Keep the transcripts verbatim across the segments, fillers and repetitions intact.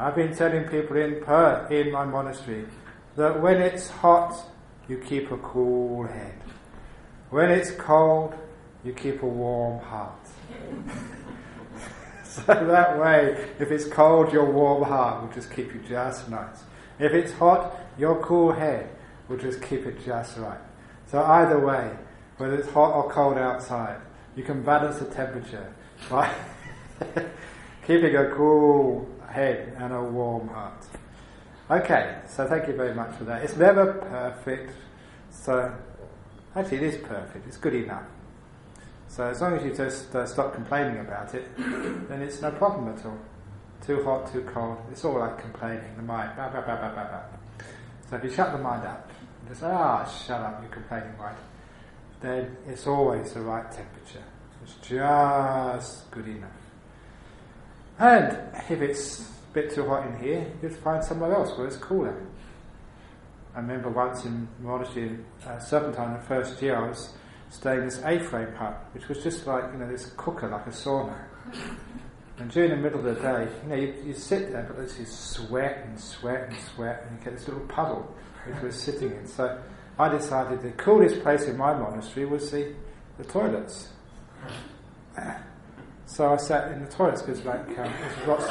I've been telling people in Perth, in my monastery, that when it's hot, you keep a cool head. When it's cold, you keep a warm heart. So that way, if it's cold, your warm heart will just keep you just nice. If it's hot, your cool head will just keep it just right. So either way, whether it's hot or cold outside, you can balance the temperature by keeping a cool head and a warm heart. Okay, so thank you very much for that. It's never perfect, so actually it is perfect, it's good enough. So as long as you just uh, stop complaining about it, then it's no problem at all. Too hot, too cold, it's all like complaining, the mind, blah, blah, blah, blah, blah, blah. So if you shut the mind up, and just say, ah, shut up, you're complaining, right? Then it's always the right temperature. It's just good enough. And if it's a bit too hot in here, you just find somewhere else where it's cooler. I remember once in monastery in uh, Serpentine, the first year I was staying in this A-frame hut, which was just like, you know, this cooker, like a sauna. And during the middle of the day, you know, you, you sit there, but there's this sweat and sweat and sweat, and you get this little puddle which we're sitting in. So I decided the coolest place in my monastery was the, the toilets. So I sat in the toilets because like um, there's lots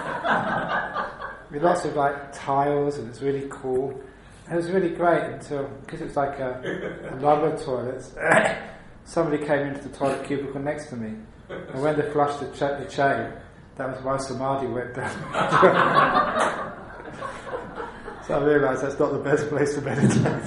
of with lots of like tiles, and it's really cool. It was really great until, because it was like a, a number of toilets, somebody came into the toilet cubicle next to me, and when they flushed the, ch- the chain, that was my samadhi went down. So I realised that's not the best place to meditate.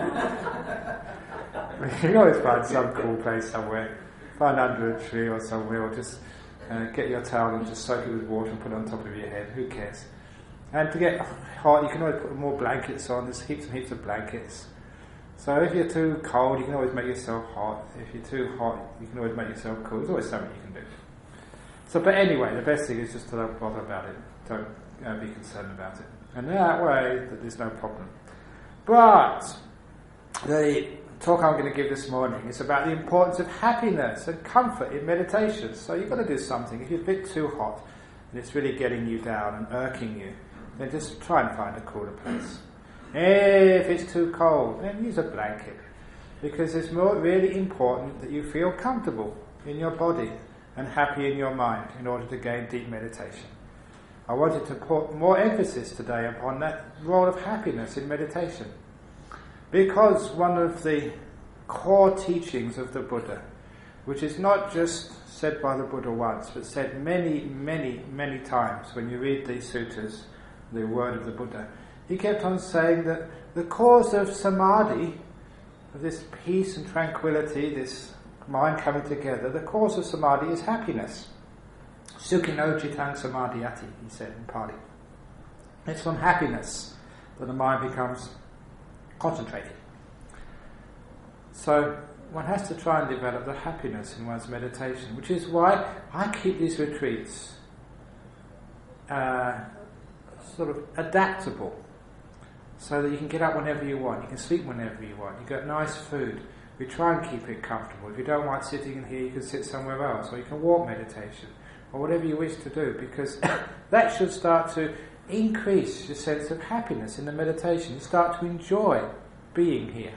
You can always find some cool place somewhere, find under a tree or somewhere, or just uh, get your towel and just soak it with water and put it on top of your head, who cares? And to get hot, you can always put more blankets on. There's heaps and heaps of blankets. So if you're too cold, you can always make yourself hot. If you're too hot, you can always make yourself cool. There's always something you can do. So, but anyway, the best thing is just to don't bother about it. Don't uh, be concerned about it. And that way, there's no problem. But the talk I'm going to give this morning is about the importance of happiness and comfort in meditation. So you've got to do something. If you're a bit too hot and it's really getting you down and irking you, then just try and find a cooler place. If it's too cold, then use a blanket, because it's more really important that you feel comfortable in your body and happy in your mind in order to gain deep meditation. I wanted to put more emphasis today upon that role of happiness in meditation, because one of the core teachings of the Buddha, which is not just said by the Buddha once, but said many, many, many times when you read these sutras, the word of the Buddha, he kept on saying that the cause of samadhi, of this peace and tranquility, this mind coming together, the cause of samadhi is happiness. Sukhino jitang samadhyati, he said in Pali. It's from happiness that the mind becomes concentrated. So one has to try and develop the happiness in one's meditation, which is why I keep these retreats uh, sort of adaptable, so that you can get up whenever you want, you can sleep whenever you want, you get nice food. We try and keep it comfortable. If you don't like sitting in here, you can sit somewhere else, or you can walk meditation, or whatever you wish to do, because that should start to increase your sense of happiness in the meditation. You start to enjoy being here.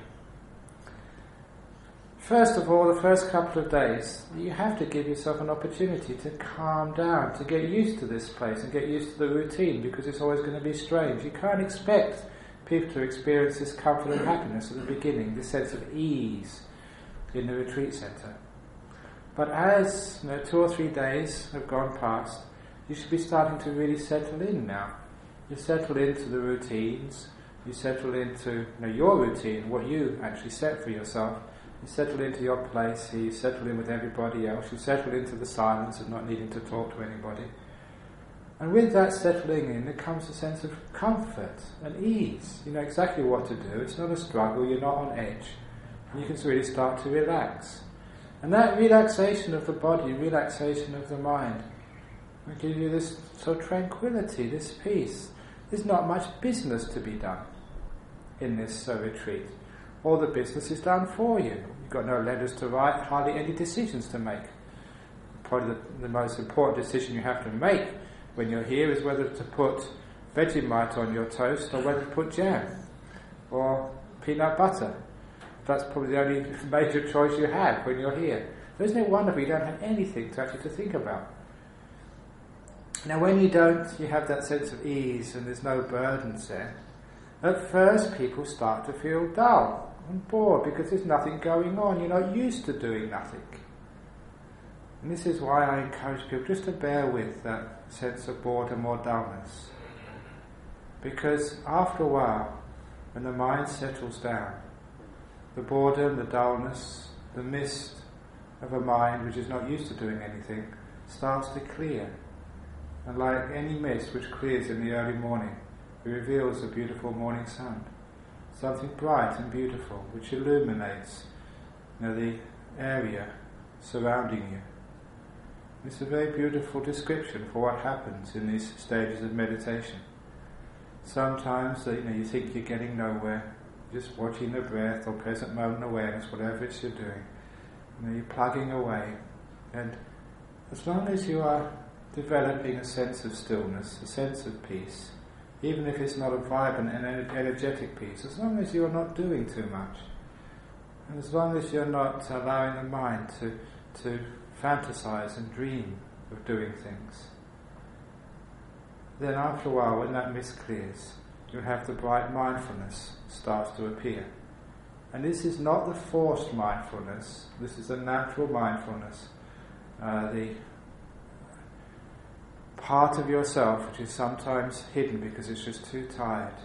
First of all, the first couple of days, you have to give yourself an opportunity to calm down, to get used to this place and get used to the routine, because it's always going to be strange. You can't expect people to experience this comfort and happiness at the beginning, this sense of ease in the retreat centre. But as you know, two or three days have gone past, you should be starting to really settle in now. You settle into the routines, you settle into you know, your routine, what you actually set for yourself. You settle into your place, you settle in with everybody else, you settle into the silence of not needing to talk to anybody. And with that settling in, there comes a sense of comfort and ease. You know exactly what to do, it's not a struggle, you're not on edge. And you can really start to relax. And that relaxation of the body, relaxation of the mind, will give you this sort of tranquility, this peace. There's not much business to be done in this uh, retreat. All the business is done for you. You've got no letters to write, hardly any decisions to make. Probably the, the most important decision you have to make when you're here is whether to put Vegemite on your toast or whether to put jam or peanut butter. That's probably the only major choice you have when you're here. So isn't it wonderful you don't have anything to actually to think about? Now when you don't, you have that sense of ease and there's no burdens there. At first people start to feel dull and bored because there's nothing going on. You're not used to doing nothing. And this is why I encourage people just to bear with that sense of boredom or dullness. Because after a while, when the mind settles down, the boredom, the dullness, the mist of a mind which is not used to doing anything starts to clear. And like any mist which clears in the early morning, it reveals a beautiful morning sun. Something bright and beautiful which illuminates, you know, the area surrounding you. It's a very beautiful description for what happens in these stages of meditation. Sometimes you know, you think you're getting nowhere, just watching the breath or present moment awareness, whatever it's you're doing. You know, you're plugging away, and as long as you are developing a sense of stillness, a sense of peace, even if it's not a vibrant and energetic peace, as long as you're not doing too much, and as long as you're not allowing the mind to, to fantasize and dream of doing things, then after a while, when that mist clears, you have the bright mindfulness starts to appear. And this is not the forced mindfulness, this is the natural mindfulness, uh, the part of yourself which is sometimes hidden because it's just too tired.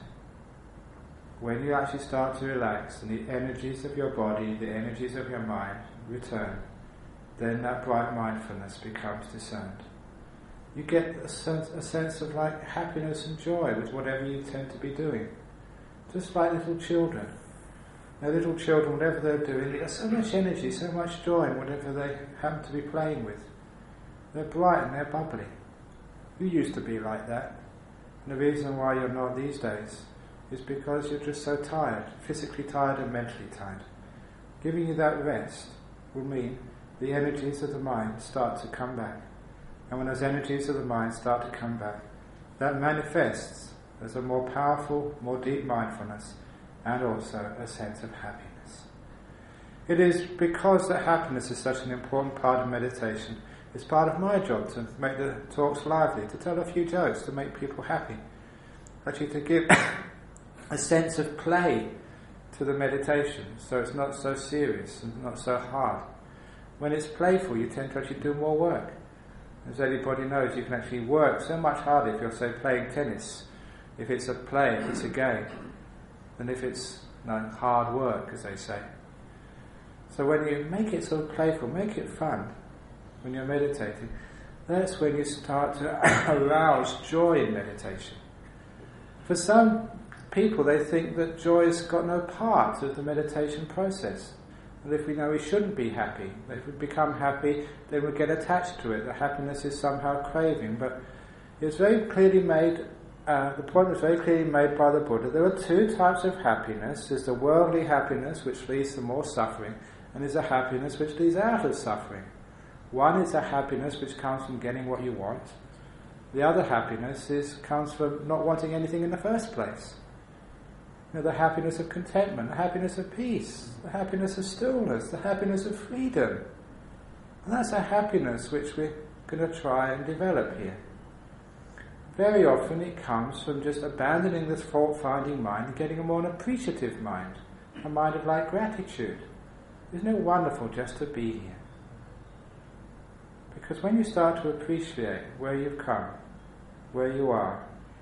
When you actually start to relax and the energies of your body, the energies of your mind return, then that bright mindfulness becomes discerned. You get a sense, a sense of like happiness and joy with whatever you tend to be doing. Just like little children. Now little children, whatever they're doing, they have so much energy, so much joy in whatever they happen to be playing with. They're bright and they're bubbly. You used to be like that. And the reason why you're not these days is because you're just so tired, physically tired and mentally tired. Giving you that rest will mean the energies of the mind start to come back. And when those energies of the mind start to come back, that manifests as a more powerful, more deep mindfulness and also a sense of happiness. It is because that happiness is such an important part of meditation. It's part of my job to make the talks lively, to tell a few jokes, to make people happy. Actually to give a sense of play to the meditation, so it's not so serious and not so hard. When it's playful, you tend to actually do more work. As anybody knows, you can actually work so much harder if you're, say, playing tennis, if it's a play, if it's a game, than if it's you know, hard work, as they say. So when you make it sort of playful, make it fun, when you're meditating, that's when you start to arouse joy in meditation. For some people, they think that joy has got no part of the meditation process. And if we know we shouldn't be happy, if we become happy, then we get attached to it. The happiness is somehow craving. But it's very clearly made, uh, the point was very clearly made by the Buddha. There are two types of happiness. There's the worldly happiness, which leads to more suffering, and there's a happiness which leads out of suffering. One is a happiness which comes from getting what you want. The other happiness is comes from not wanting anything in the first place. You know, the happiness of contentment, the happiness of peace, the happiness of stillness, the happiness of freedom. And that's a happiness which we're going to try and develop here. Very often it comes from just abandoning this fault-finding mind and getting a more appreciative mind, a mind of like gratitude. Isn't it wonderful just to be here? Because when you start to appreciate where you've come, where you are,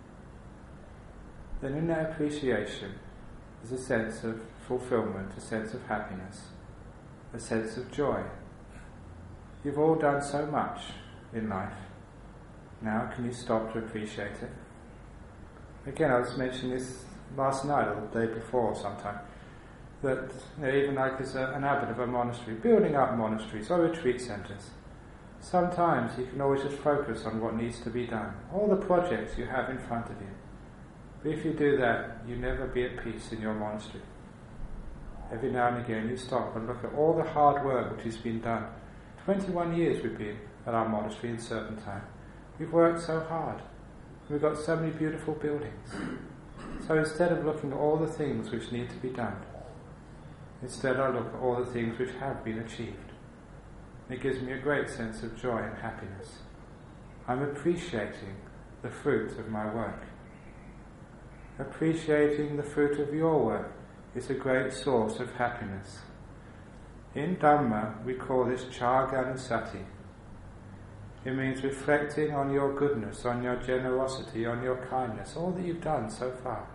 then in that appreciation is a sense of fulfillment, a sense of happiness, a sense of joy. You've all done so much in life. Now can you stop to appreciate it? Again, I was mentioning this last night or the day before sometime, that you know, even like as a, an abbot of a monastery, building up monasteries or retreat centres, sometimes you can always just focus on what needs to be done, all the projects you have in front of you. But if you do that, you never be at peace in your monastery. Every now and again you stop and look at all the hard work which has been done. twenty-one years we've been at our monastery in certain time. We've worked so hard. We've got so many beautiful buildings. So instead of looking at all the things which need to be done, instead I look at all the things which have been achieved. It gives me a great sense of joy and happiness. I'm appreciating the fruit of my work. Appreciating the fruit of your work is a great source of happiness. In Dhamma, we call this Chāganusati. It means reflecting on your goodness, on your generosity, on your kindness, all that you've done so far.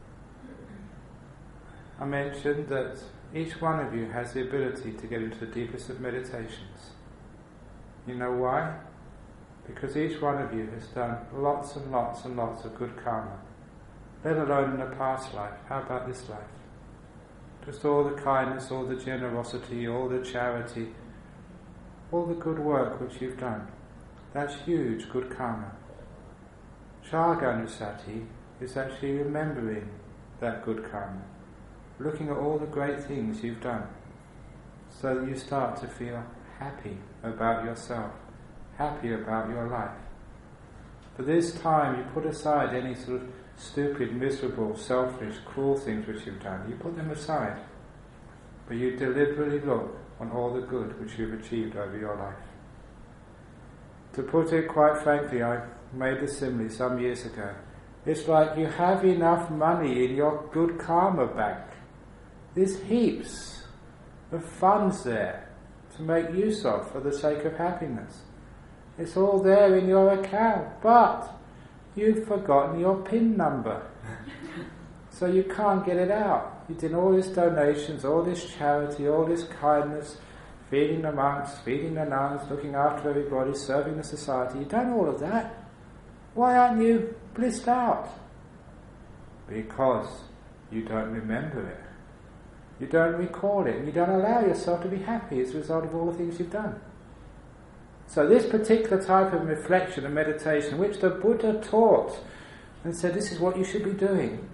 I mentioned that each one of you has the ability to get into the deepest of meditations. You know why? Because each one of you has done lots and lots and lots of good karma, let alone in a past life. How about this life? Just all the kindness, all the generosity, all the charity, all the good work which you've done. That's huge good karma. Chāganusati is actually remembering that good karma, looking at all the great things you've done, so that you start to feel happy about yourself, happy about your life. For this time you put aside any sort of stupid, miserable, selfish, cruel things which you've done. You put them aside, but you deliberately look on all the good which you've achieved over your life. To put it quite frankly, I made the simile some years ago. It's like you have enough money in your good karma bank. There's heaps of funds there to make use of for the sake of happiness. It's all there in your account, but you've forgotten your PIN number. So you can't get it out. You did all these donations, all this charity, all this kindness, feeding the monks, feeding the nuns, looking after everybody, serving the society. You've done all of that. Why aren't you blissed out? Because you don't remember it. You don't recall it, and you don't allow yourself to be happy as a result of all the things you've done. So this particular type of reflection and meditation, which the Buddha taught and said this is what you should be doing,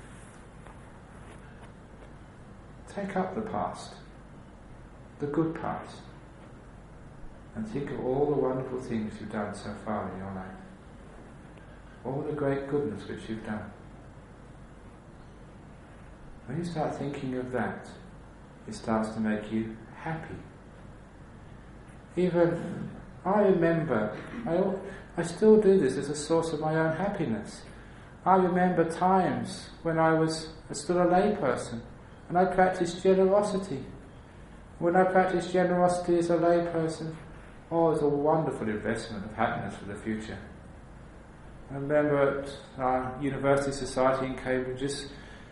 take up the past, the good past, and think of all the wonderful things you've done so far in your life, all the great goodness which you've done. When you start thinking of that, it starts to make you happy. Even I remember, I, I still do this as a source of my own happiness. I remember times when I was still a layperson and I practiced generosity. When I practiced generosity as a layperson, oh, it was a wonderful investment of happiness for the future. I remember at our University Society in Cambridge, this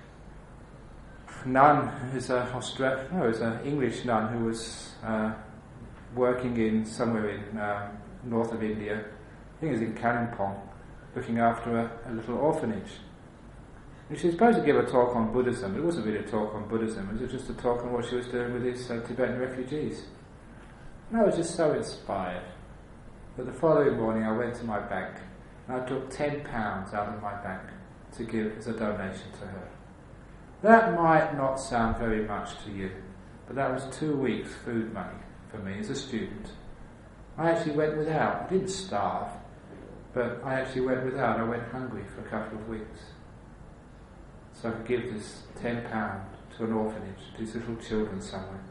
nun who's a Austra- no, was an English nun who was uh, working in somewhere in uh, north of India, I think it was in Kalimpong, looking after a, a little orphanage. And she was supposed to give a talk on Buddhism, but it wasn't really a talk on Buddhism, it was just a talk on what she was doing with these uh, Tibetan refugees. And I was just so inspired that the following morning I went to my bank and I took ten pounds out of my bank to give as a donation to her. That might not sound very much to you, but that was two weeks' food money for me as a student. I actually went without. I didn't starve, but I actually went without. I went hungry for a couple of weeks. So I could give this ten pounds to an orphanage, to these little children somewhere.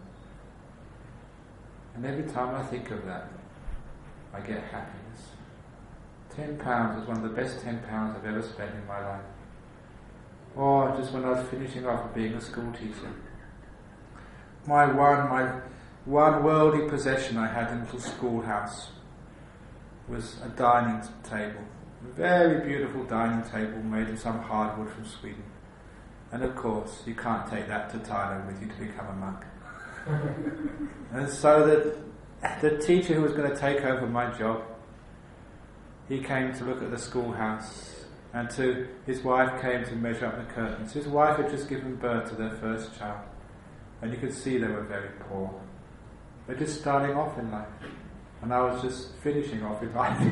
And every time I think of that, I get happiness. Ten pounds was one of the best ten pounds I've ever spent in my life. Or just when I was finishing off of being a school teacher. My one, my one worldly possession I had in a little schoolhouse was a dining table. A very beautiful dining table made of some hardwood from Sweden. And of course, you can't take that to Thailand with you to become a monk. And so that the teacher who was going to take over my job, he came to look at the schoolhouse, and to his wife came to measure up the curtains. His wife had just given birth to their first child, and you could see they were very poor. They're just starting off in life, and I was just finishing off in life.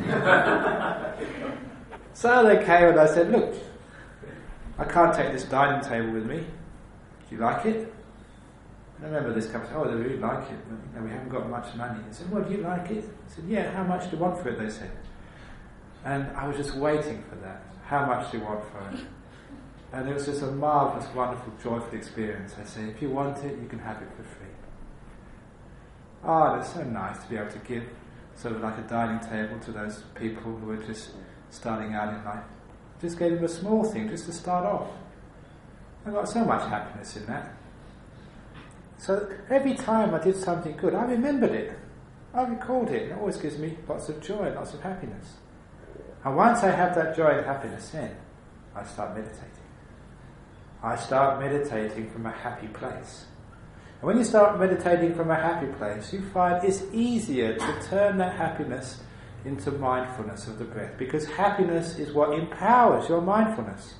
So they came and I said, look, I can't take this dining table with me. Do you like it? And I remember this couple said, oh, they really like it, but you know, we haven't got much money. I said, well, do you like it? I said, yeah, how much do you want for it, they said. And I was just waiting for that. How much do you want for it? And it was just a marvellous, wonderful, joyful experience. I say, if you want it, you can have it for free. Ah, oh, it's so nice to be able to give sort of like a dining table to those people who are just starting out in life. Just gave them a small thing, just to start off. I got so much happiness in that. So every time I did something good, I remembered it. I recalled it. It always gives me lots of joy, lots of happiness. And once I have that joy and happiness in, I start meditating. I start meditating from a happy place. And when you start meditating from a happy place, you find it's easier to turn that happiness into mindfulness of the breath, because happiness is what empowers your mindfulness.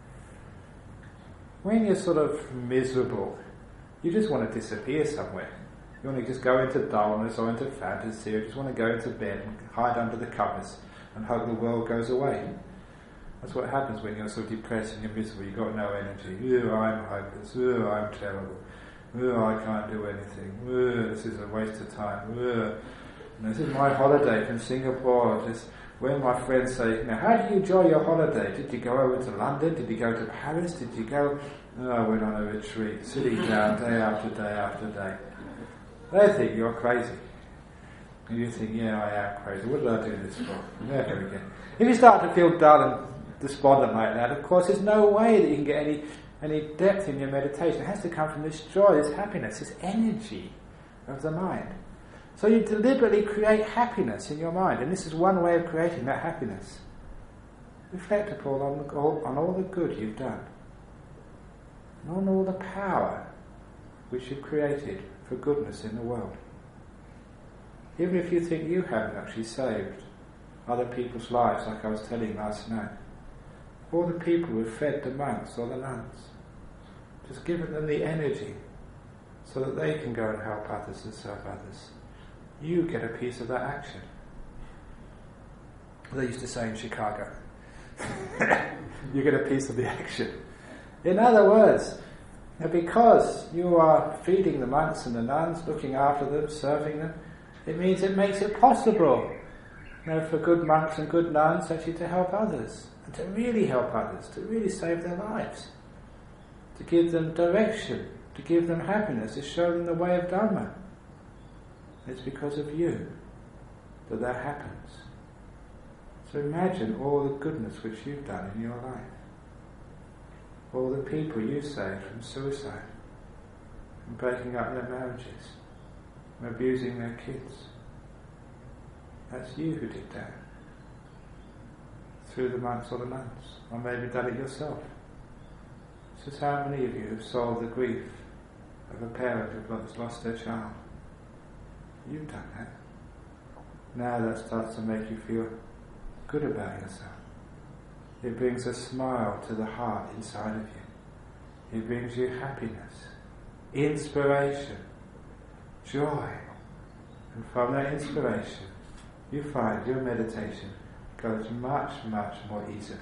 When you're sort of miserable, you just want to disappear somewhere. You want to just go into dullness or into fantasy, or you just want to go into bed and hide under the covers and hope the world goes away. That's what happens when you're so depressed and you're miserable. You've got no energy. Oh, I'm hopeless. Oh, I'm terrible. Oh, I can't do anything. Oh, this is a waste of time. Oh, this is my holiday from Singapore. Just when my friends say, "Now, how do you enjoy your holiday? Did you go over to London? Did you go to Paris? Did you go?" Oh, I went on a retreat, sitting down day after day after day. They think you're crazy. And you think, yeah, I am crazy. What did I do this for? Never again. If you start to feel dull and despondent like that, of course, there's no way that you can get any any depth in your meditation. It has to come from this joy, this happiness, this energy of the mind. So you deliberately create happiness in your mind, and this is one way of creating that happiness. Reflect upon on, the, all, on all the good you've done, and on all the power which you've created for goodness in the world. Even if you think you haven't actually saved other people's lives, like I was telling last night, or the people who have fed the monks or the nuns, just giving them the energy so that they can go and help others and serve others. You get a piece of that action. They used to say in Chicago, you get a piece of the action. In other words, because you are feeding the monks and the nuns, looking after them, serving them, it means it makes it possible, you know, for good monks and good nuns actually to help others, and to really help others, to really save their lives, to give them direction, to give them happiness, to show them the way of Dharma. It's because of you that that happens. So imagine all the goodness which you've done in your life. All the people you saved from suicide, from breaking up their marriages, from abusing their kids. That's you who did that. Through the monks or the nuns. Or maybe done it yourself. This is how many of you have solved the grief of a parent who has lost their child. You've done that. Now that starts to make you feel good about yourself. It brings a smile to the heart inside of you. It brings you happiness, inspiration, joy. And from that inspiration, you find your meditation goes much, much more easily.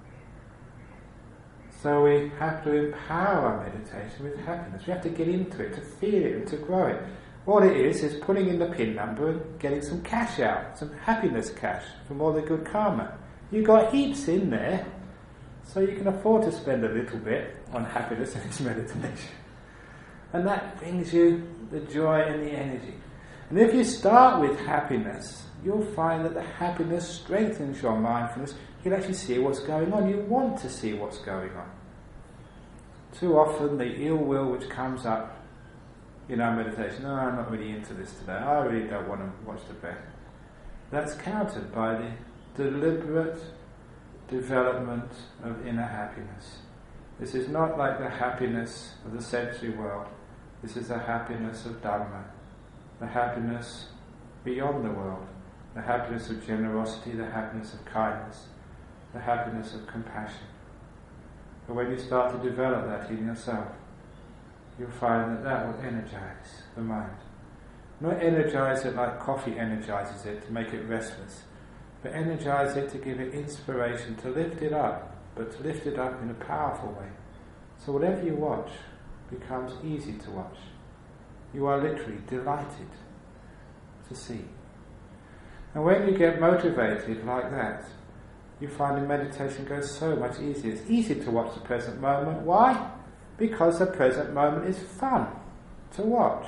So we have to empower our meditation with happiness. We have to get into it, to feel it and to grow it. All it is is putting in the pin number and getting some cash out, some happiness cash from all the good karma. You've got heaps in there, so you can afford to spend a little bit on happiness and its meditation. And that brings you the joy and the energy. And if you start with happiness, you'll find that the happiness strengthens your mindfulness. You'll actually see what's going on. You want to see what's going on. Too often the ill will which comes up in our meditation, no, I'm not really into this today, I really don't want to watch the breath. That's countered by the deliberate development of inner happiness. This is not like the happiness of the sensory world. This is the happiness of Dhamma, the happiness beyond the world, the happiness of generosity, the happiness of kindness, the happiness of compassion. But when you start to develop that in yourself, you'll find that that will energize the mind. Not energize it like coffee energizes it to make it restless, but energize it to give it inspiration, to lift it up, but to lift it up in a powerful way. So whatever you watch becomes easy to watch. You are literally delighted to see. And when you get motivated like that, you find the meditation goes so much easier. It's easy to watch the present moment. Why? Because the present moment is fun to watch.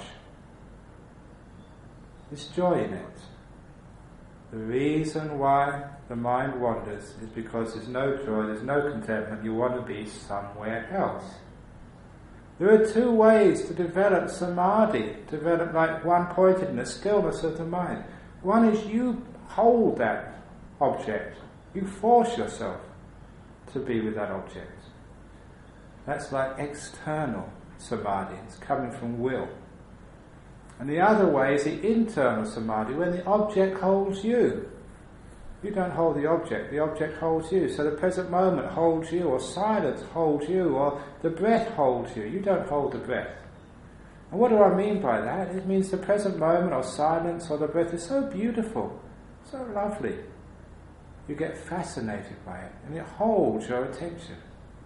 There's joy in it. The reason why the mind wanders is because there's no joy, there's no contentment, you want to be somewhere else. There are two ways to develop samadhi, develop like one-pointedness, stillness of the mind. One is you hold that object, you force yourself to be with that object. That's like external samadhi, it's coming from will. And the other way is the internal samadhi, when the object holds you. You don't hold the object, the object holds you. So the present moment holds you, or silence holds you, or the breath holds you. You don't hold the breath. And what do I mean by that? It means the present moment, or silence, or the breath is so beautiful, so lovely. You get fascinated by it, and it holds your attention.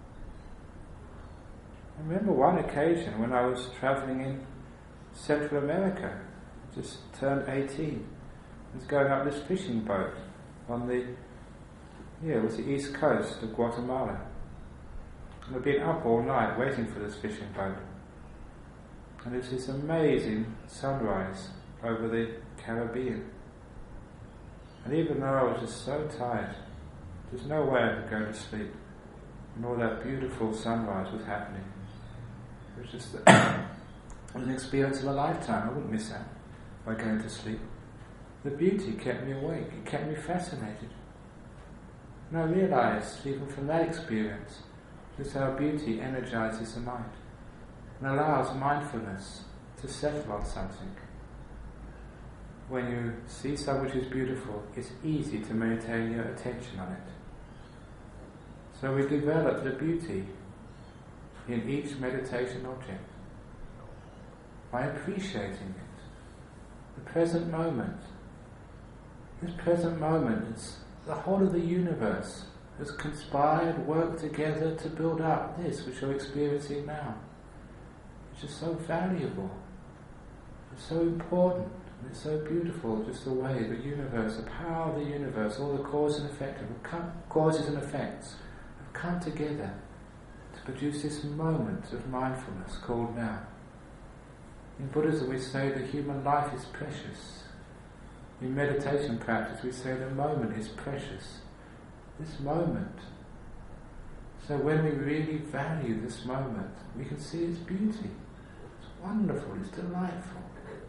I remember one occasion when I was travelling in Central America, just turned eighteen. I was going up this fishing boat on the, yeah, it was the east coast of Guatemala. And I'd been up all night waiting for this fishing boat. And it was this amazing sunrise over the Caribbean. And even though I was just so tired, there's no way I could go to sleep. And all that beautiful sunrise was happening. It was just an experience of a lifetime. I wouldn't miss out by going to sleep. The beauty kept me awake, it kept me fascinated. And I realised, even from that experience, just how beauty energises the mind and allows mindfulness to settle on something. When you see something which is beautiful, it's easy to maintain your attention on it. So we develop the beauty in each meditation object by appreciating it. The present moment. This present moment is the whole of the universe has conspired, worked together to build up this which you're experiencing now, which is so valuable, it's so important, and it's so beautiful, just the way the universe, the power of the universe, all the cause and effect, causes and effects have come together to produce this moment of mindfulness called now. In Buddhism we say the human life is precious. In meditation practice we say the moment is precious. This moment. So when we really value this moment, we can see its beauty. It's wonderful, it's delightful.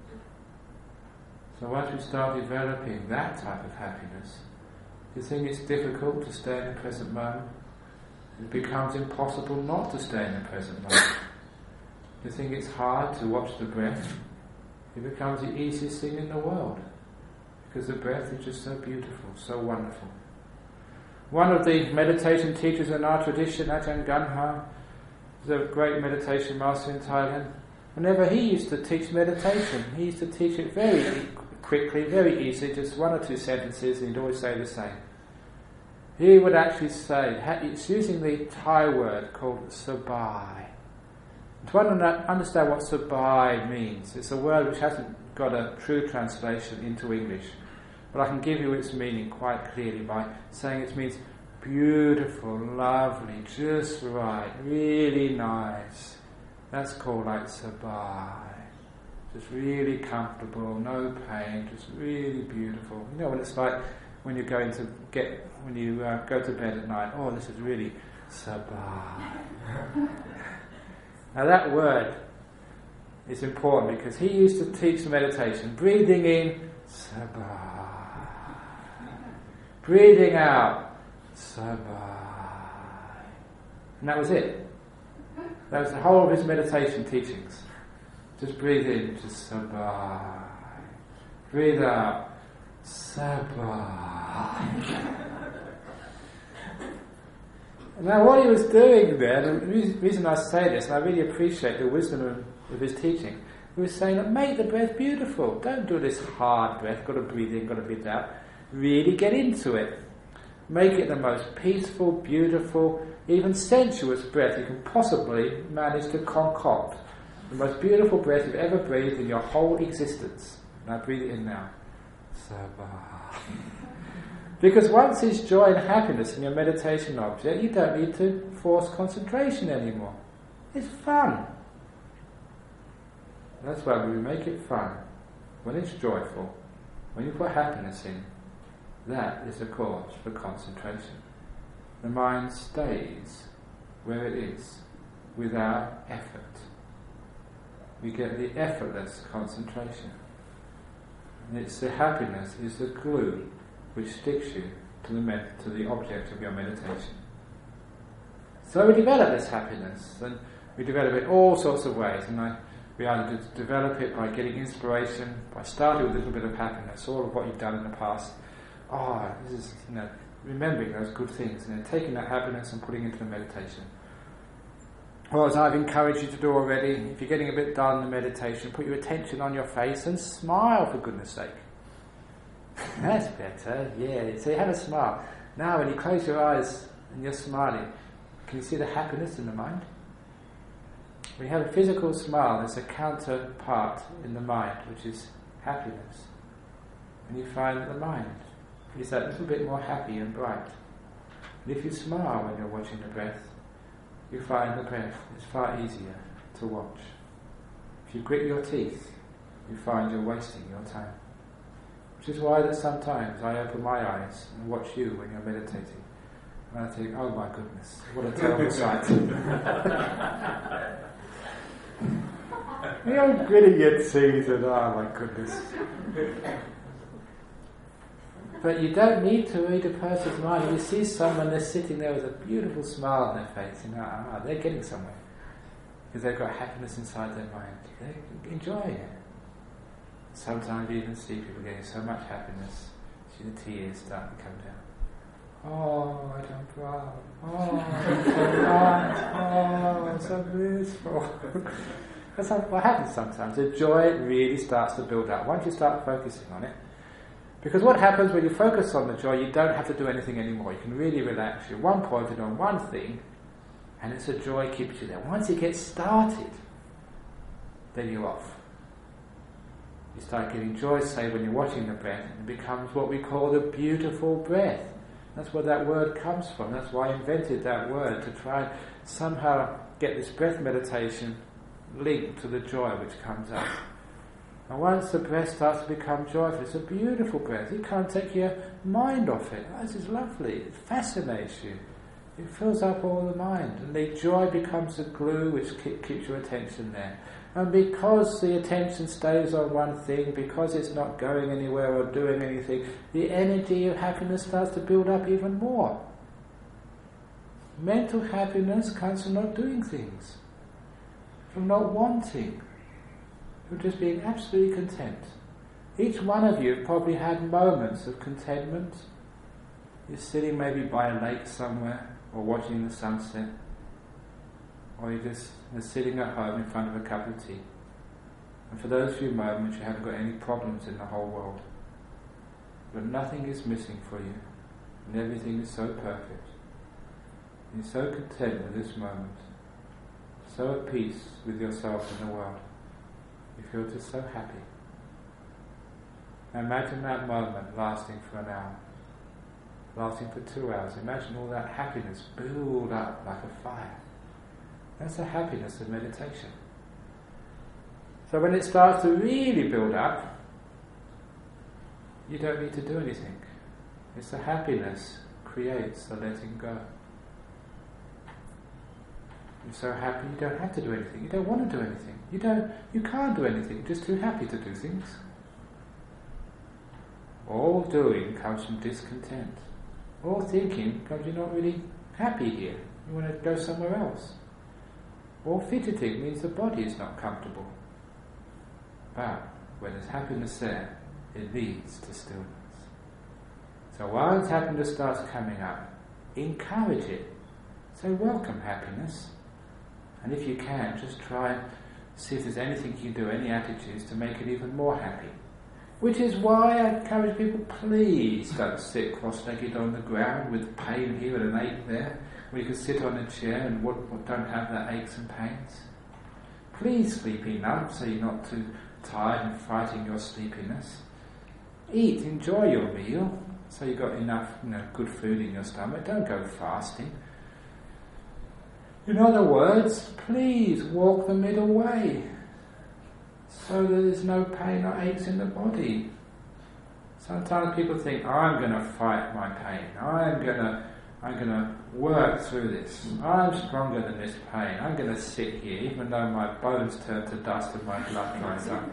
So once we start developing that type of happiness, do you think it's difficult to stay in the present moment? It becomes impossible not to stay in the present moment. Do you think it's hard to watch the breath? It becomes the easiest thing in the world, because the breath is just so beautiful, so wonderful. One of the meditation teachers in our tradition, Ajahn Ganha, is a great meditation master in Thailand. Whenever he used to teach meditation, he used to teach it very quickly, very easily, just one or two sentences, and he'd always say the same. He would actually say, it's using the Thai word called sabai. To understand what sabai means, it's a word which hasn't got a true translation into English, but I can give you its meaning quite clearly by saying it means beautiful, lovely, just right, really nice. That's called like sabai. Just really comfortable, no pain, just really beautiful. You know when it's like when you're going to get, when you uh, go to bed at night, oh, this is really sabai. Now that word is important because he used to teach meditation, breathing in, sabai. Breathing out, sabai. And that was it. That was the whole of his meditation teachings. Just breathe in, just sabai. Breathe out, sabai. Now what he was doing there, the reason I say this, and I really appreciate the wisdom of, of his teaching, he was saying that make the breath beautiful. Don't do this hard breath, got to breathe in, got to breathe out. Really get into it. Make it the most peaceful, beautiful, even sensuous breath you can possibly manage to concoct. The most beautiful breath you've ever breathed in your whole existence. Now breathe it in now. Sabai. Because once it's joy and happiness in your meditation object, you don't need to force concentration anymore. It's fun. That's why we make it fun. When it's joyful, when you put happiness in, that is a cause for concentration. The mind stays where it is without effort. We get the effortless concentration. And it's the happiness is the glue which sticks you to the med- to the object of your meditation. So we develop this happiness, and we develop it all sorts of ways. And I, we either d- develop it by getting inspiration, by starting with a little bit of happiness, all of what you've done in the past. Oh, this is, you know, remembering those good things, and then taking that happiness and putting it into the meditation. Or as I've encouraged you to do already, if you're getting a bit dull in the meditation, put your attention on your face and smile, for goodness sake. That's better, yeah. So you have a smile. Now when you close your eyes and you're smiling, can you see the happiness in the mind? When you have a physical smile, there's a counterpart in the mind, which is happiness. And you find that the mind is that little bit more happy and bright. And if you smile when you're watching the breath, you find the breath is far easier to watch. If you grit your teeth, you find you're wasting your time. Which is why that sometimes I open my eyes and watch you when you're meditating. And I think, oh my goodness, what a terrible sight. You're gritting your teeth and oh my goodness. But you don't need to read a person's mind. If you see someone, they're sitting there with a beautiful smile on their face, you know, ah, they're getting somewhere. Because they've got happiness inside their mind. They're enjoying it. Sometimes you even see people getting so much happiness, see the tears start to come down. Oh, I don't cry. Oh, I'm so nice. Oh, I'm so blissful. That's what happens sometimes. The joy really starts to build up once you start focusing on it. Because what happens when you focus on the joy, you don't have to do anything anymore. You can really relax. You're one pointed on one thing, and it's a joy keeps you there. Once it gets started, then you're off. You start getting joy, say, when you're watching the breath, and it becomes what we call the beautiful breath. That's where that word comes from. That's why I invented that word, to try and somehow get this breath meditation linked to the joy which comes up. And once the breath starts to become joyful, it's a beautiful breath. You can't take your mind off it. Oh, this is lovely. It fascinates you. It fills up all the mind. And the joy becomes a glue which keeps your attention there. And because the attention stays on one thing, because it's not going anywhere or doing anything, the energy of happiness starts to build up even more. Mental happiness comes from not doing things, from not wanting, from just being absolutely content. Each one of you have probably had moments of contentment. You're sitting maybe by a lake somewhere, or watching the sunset, or you're just you're sitting at home in front of a cup of tea. And for those few moments you haven't got any problems in the whole world. But nothing is missing for you, and everything is so perfect. You're so content with this moment, so at peace with yourself and the world. You feel just so happy. Now imagine that moment lasting for an hour, lasting for two hours. Imagine all that happiness build up like a fire. That's the happiness of meditation. So when it starts to really build up, you don't need to do anything. It's the happiness creates the letting go. You're so happy you don't have to do anything. You don't want to do anything. You don't. You can't do anything. You're just too happy to do things. All doing comes from discontent. All thinking comes you're not really happy here. You want to go somewhere else. All fidgeting means the body is not comfortable. But when there's happiness there, it leads to stillness. So once happiness starts coming up, encourage it. Say, welcome happiness. And if you can, just try and see if there's anything you can do, any attitudes to make it even more happy. Which is why I encourage people, please don't sit cross-legged on the ground with pain here and an ache there, where you can sit on a chair and what, what don't have the aches and pains. Please sleep enough so you're not too tired and fighting your sleepiness. Eat, enjoy your meal, so you've got enough, you know, good food in your stomach. Don't go fasting. In other words, please walk the middle way, so that there's no pain or aches in the body. Sometimes people think, I'm going to fight my pain. I'm going to, I'm going to work through this. I'm stronger than this pain. I'm going to sit here, even though my bones turn to dust and my blood dries up.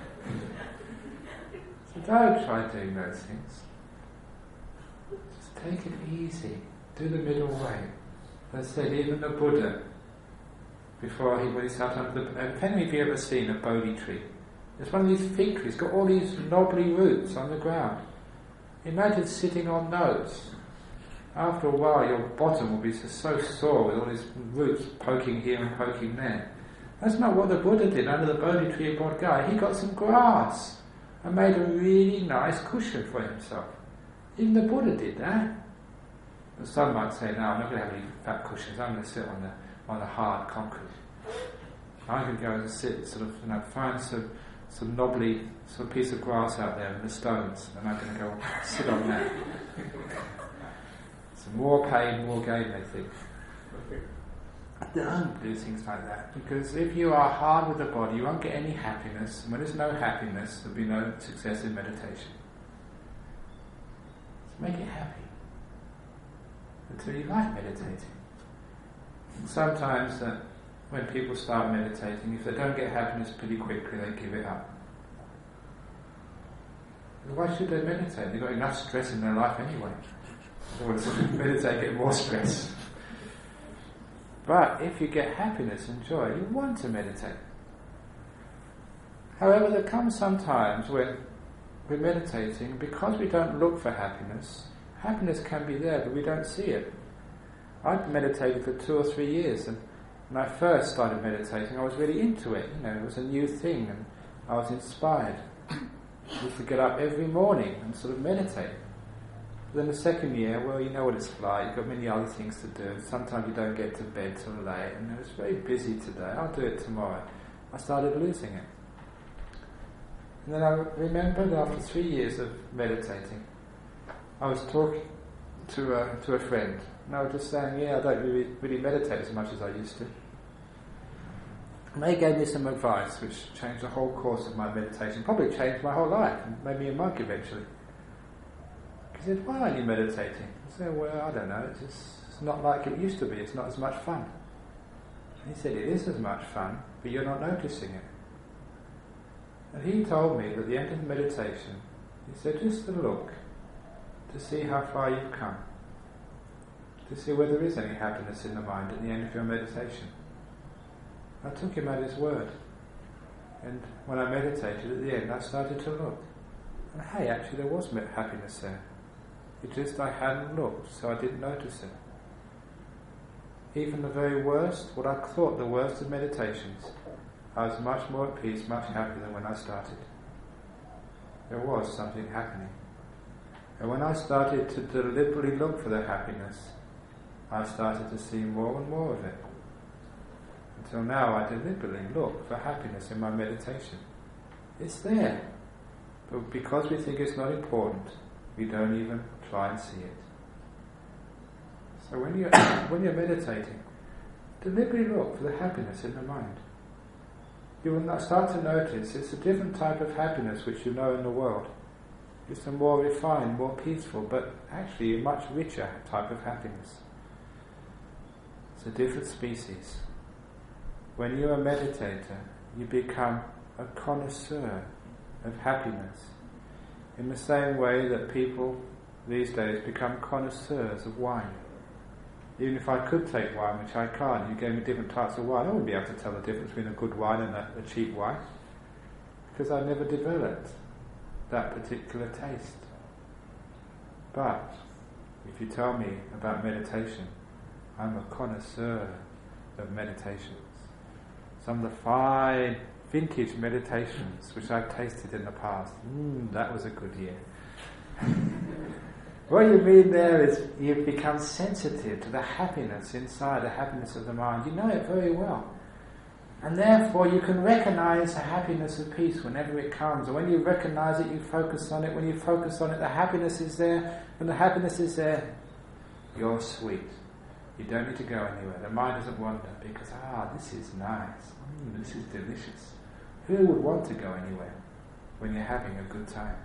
So don't try doing those things. Just take it easy. Do the middle way. As I said, even the Buddha, before he, when he sat under the... Have any of you ever seen a Bodhi tree? It's one of these fig trees, it's got all these knobbly roots on the ground. Imagine sitting on those. After a while your bottom will be so sore with all these roots poking here and poking there. That's not what the Buddha did under the Bodhi tree of Bodh Gaya. He got some grass and made a really nice cushion for himself. Even the Buddha did that. But some might say, no, I'm not going to have any fat cushions, I'm going to sit on the on the hard concrete. I'm going to go and sit, sort of, you know, find some some knobbly sort of piece of grass out there in the stones, and I'm going to go sit on that. So more pain, more gain, they think. Don't do things like that, because if you are hard with the body, you won't get any happiness, and when there's no happiness, there'll be no success in meditation. So make it happy until you like meditating. And sometimes uh, when people start meditating, if they don't get happiness pretty quickly, they give it up. Why should they meditate? They've got enough stress in their life anyway. They want to meditate, get more stress. But if you get happiness and joy, you want to meditate. However, there comes some times when we're meditating, because we don't look for happiness, happiness can be there, but we don't see it. I'd meditated for two or three years, and when I first started meditating, I was really into it. You know, it was a new thing, and I was inspired. I used to get up every morning and sort of meditate. But then the second year, well, you know what it's like. You've got many other things to do. Sometimes you don't get to bed till late, and it was very busy today. I'll do it tomorrow. I started losing it. And then I remembered after three years of meditating, I was talking to a, to a friend, and I was just saying, yeah, I don't really, really meditate as much as I used to. And they gave me some advice which changed the whole course of my meditation, probably changed my whole life, and made me a monk eventually. He said, why aren't you meditating? I said, well, I don't know, it's just it's not like it used to be, it's not as much fun. And he said, it is as much fun, but you're not noticing it. And he told me that at the end of the meditation, he said, just to look, to see how far you've come, to see whether there is any happiness in the mind at the end of your meditation. I took him at his word, and when I meditated at the end, I started to look, and hey, actually there was happiness there. It just I hadn't looked, so I didn't notice it. Even the very worst, what I thought the worst of meditations, I was much more at peace, much happier than when I started. There was something happening. And when I started to deliberately look for the happiness, I started to see more and more of it. Until now I deliberately look for happiness in my meditation. It's there. But because we think it's not important, we don't even try and see it. So when you're, when you're meditating, deliberately look for the happiness in the mind. You will start to notice it's a different type of happiness which you know in the world. It's a more refined, more peaceful, but actually a much richer type of happiness. It's a different species. When you're a meditator, you become a connoisseur of happiness, in the same way that people these days become connoisseurs of wine. Even if I could take wine, which I can't, you gave me different types of wine, I wouldn't be able to tell the difference between a good wine and a, a cheap wine, because I never developed that particular taste. But if you tell me about meditation, I'm a connoisseur of meditations. Some of the fine vintage meditations which I've tasted in the past, mm, that was a good year. What you mean there is you've become sensitive to the happiness inside, the happiness of the mind. You know it very well. And therefore you can recognize the happiness of peace whenever it comes. And when you recognize it, you focus on it. When you focus on it, the happiness is there. When the happiness is there, you're sweet. You don't need to go anywhere. The mind doesn't wander because, ah, this is nice. Mm, this is delicious. Who would want to go anywhere when you're having a good time?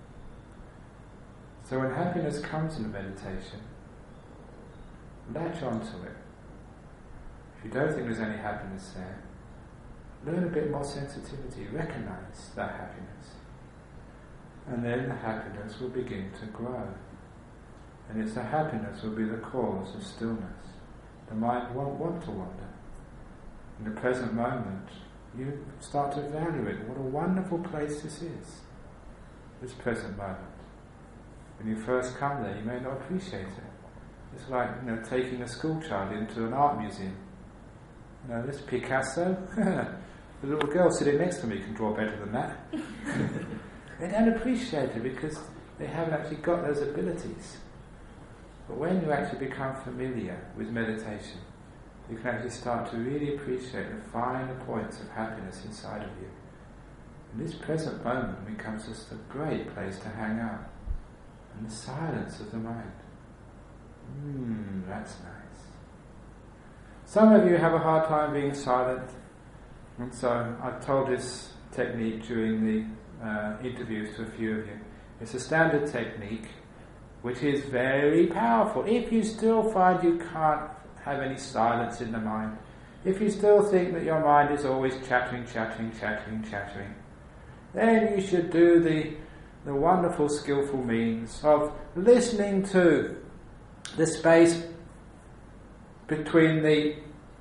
So when happiness comes in meditation, latch onto it. If you don't think there's any happiness there, learn a bit more sensitivity, recognize that happiness. And then the happiness will begin to grow. And it's the happiness will be the cause of stillness. The mind won't want to wander. In the present moment, you start to value it. What a wonderful place this is, this present moment. When you first come there, you may not appreciate it. It's like, you know, taking a school child into an art museum. You know, this Picasso, the little girl sitting next to me can draw better than that. They don't appreciate it because they haven't actually got those abilities. But when you actually become familiar with meditation, you can actually start to really appreciate the finer points of happiness inside of you. And this present moment becomes just a great place to hang out. And the silence of the mind. Mmm, that's nice. Some of you have a hard time being silent. And so I've told this technique during the uh, interviews to a few of you. It's a standard technique which is very powerful. If you still find you can't have any silence in the mind, if you still think that your mind is always chattering, chattering, chattering, chattering, then you should do the, the wonderful, skillful means of listening to the space between the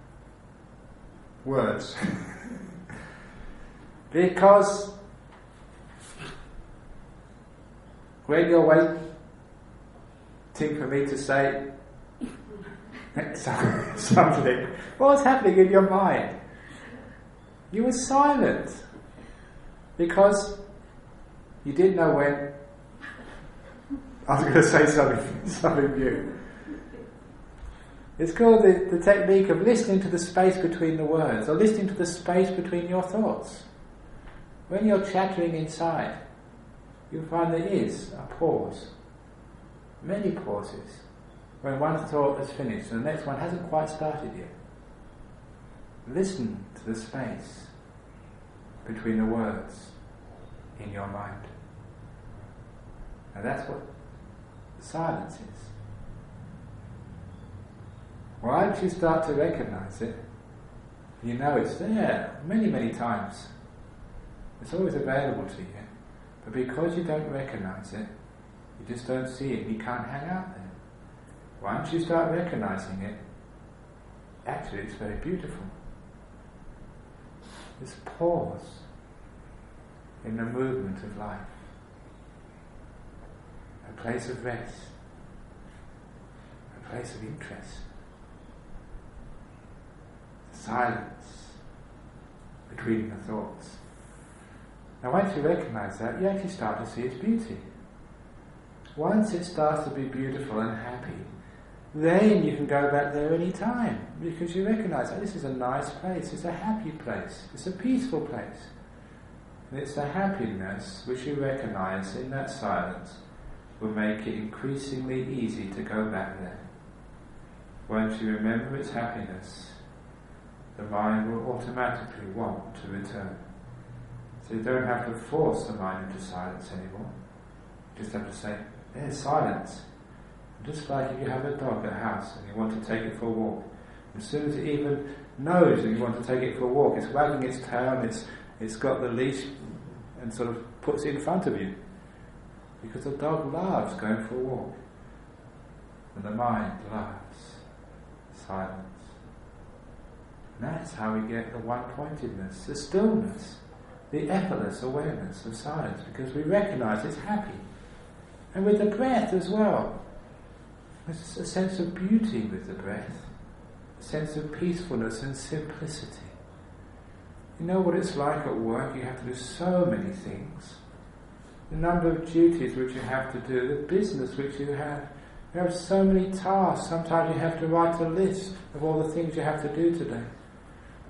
words. Because when you're waiting for me to say something, what's happening in your mind? You were silent because you didn't know when I was going to say something, something new. It's called the, the technique of listening to the space between the words, or listening to the space between your thoughts. When you're chattering inside, you'll find there is a pause, many pauses, when one thought is finished and the next one hasn't quite started yet. Listen to the space between the words in your mind. And that's what silence is. Once you start to recognize it, you know it's there many, many times. It's always available to you. But because you don't recognize it, you just don't see it, you can't hang out there. Once you start recognizing it, actually it's very beautiful. This pause in the movement of life. A place of rest. A place of interest. Silence between the thoughts. Now once you recognize that, you actually start to see its beauty. Once it starts to be beautiful and happy, then you can go back there any time, because you recognize that this is a nice place, it's a happy place, it's a peaceful place. And it's the happiness which you recognize in that silence will make it increasingly easy to go back there. Once you remember its happiness, the mind will automatically want to return. So you don't have to force the mind into silence anymore. You just have to say, there's silence. Just like if you have a dog at a house and you want to take it for a walk. As soon as it even knows that you want to take it for a walk, it's wagging its tail and it's, it's got the leash and sort of puts it in front of you. Because the dog loves going for a walk. And the mind loves silence. And that's how we get the one-pointedness, the stillness, the effortless awareness of silence, because we recognize it's happy. And with the breath as well. There's a sense of beauty with the breath, a sense of peacefulness and simplicity. You know what it's like at work, you have to do so many things. The number of duties which you have to do, the business which you have. You have so many tasks, sometimes you have to write a list of all the things you have to do today.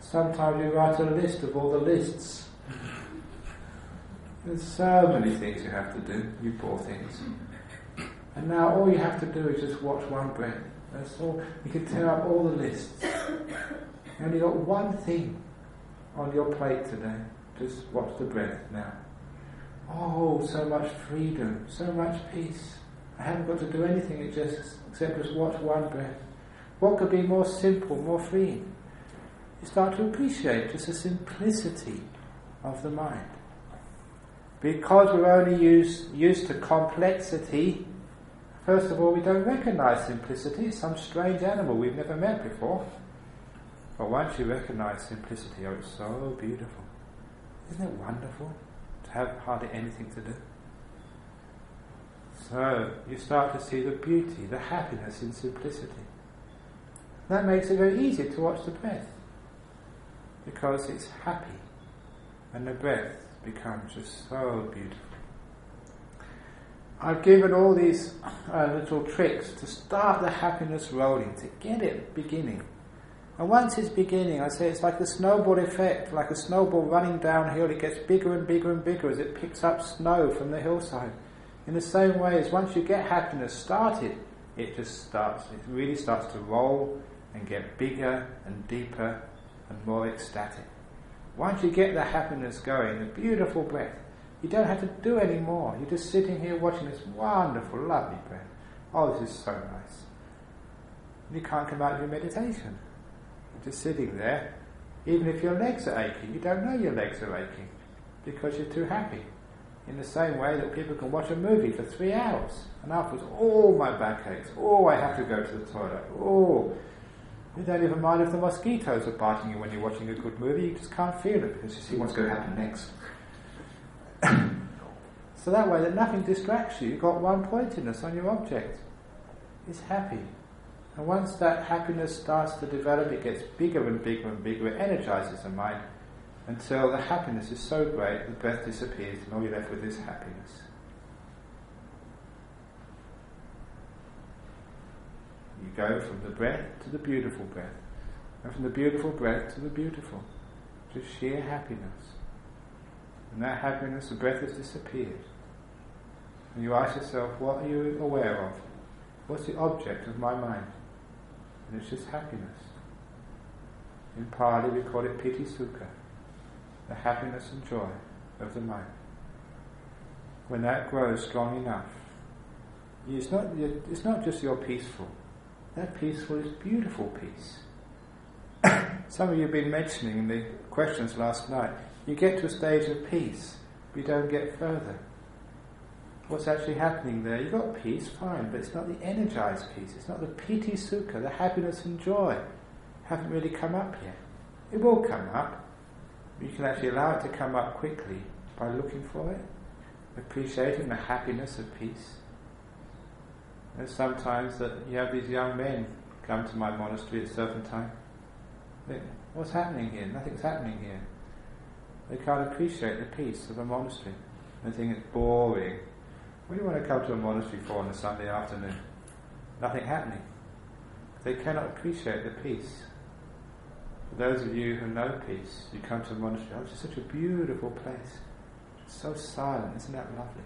Sometimes you write a list of all the lists. There's so many things you have to do, you poor things. And now all you have to do is just watch one breath. That's all. You can tear up all the lists. You only got one thing on your plate today. Just watch the breath now. Oh, so much freedom, so much peace. I haven't got to do anything it just, except just watch one breath. What could be more simple, more freeing? You start to appreciate just the simplicity of the mind. Because we're only used, used to complexity, first of all, we don't recognize simplicity. It's some strange animal we've never met before. But once you recognize simplicity, oh, it's so beautiful. Isn't it wonderful to have hardly anything to do? So you start to see the beauty, the happiness in simplicity. That makes it very easy to watch the breath, because it's happy, and the breath becomes just so beautiful. I've given all these uh, little tricks to start the happiness rolling, to get it beginning. And once it's beginning, I say it's like the snowball effect, like a snowball running downhill. It gets bigger and bigger and bigger as it picks up snow from the hillside. In the same way as once you get happiness started, it just starts, it really starts to roll and get bigger and deeper and more ecstatic. Once you get the happiness going, the beautiful breath, you don't have to do any more. You're just sitting here watching this wonderful, lovely breath. Oh, this is so nice. You can't come out of your meditation. You're just sitting there. Even if your legs are aching, you don't know your legs are aching because you're too happy. In the same way that people can watch a movie for three hours and afterwards, oh, my back aches. Oh, I have to go to the toilet. Oh, you don't even mind if the mosquitoes are biting you when you're watching a good movie. You just can't feel it because you see what's going to happen next. So that way that nothing distracts you. You've got one pointedness on your object. It's happy. And once that happiness starts to develop, it gets bigger and bigger and bigger. It energizes the mind until the happiness is so great the breath disappears and all you're left with is happiness. You go from the breath to the beautiful breath, and from the beautiful breath to the beautiful, to sheer happiness. And that happiness, the breath has disappeared. And you ask yourself, what are you aware of? What's the object of my mind? And it's just happiness. In Pali we call it piti sukha, the happiness and joy of the mind. When that grows strong enough, it's not, it's not just you're peaceful. That peaceful is beautiful peace. Some of you have been mentioning in the questions last night, you get to a stage of peace, but you don't get further. What's actually happening there? You've got peace, fine, but it's not the energized peace. It's not the piti sukha, the happiness and joy. Haven't really come up yet. It will come up. You can actually allow it to come up quickly by looking for it, appreciating the happiness of peace. And sometimes that you have these young men come to my monastery at a certain time. They, what's happening here? Nothing's happening here. They can't appreciate the peace of a monastery. They think it's boring. What do you want to come to a monastery for on a Sunday afternoon? Nothing happening. They cannot appreciate the peace. For those of you who know peace, you come to a monastery, oh, it's just such a beautiful place. It's so silent, isn't that lovely?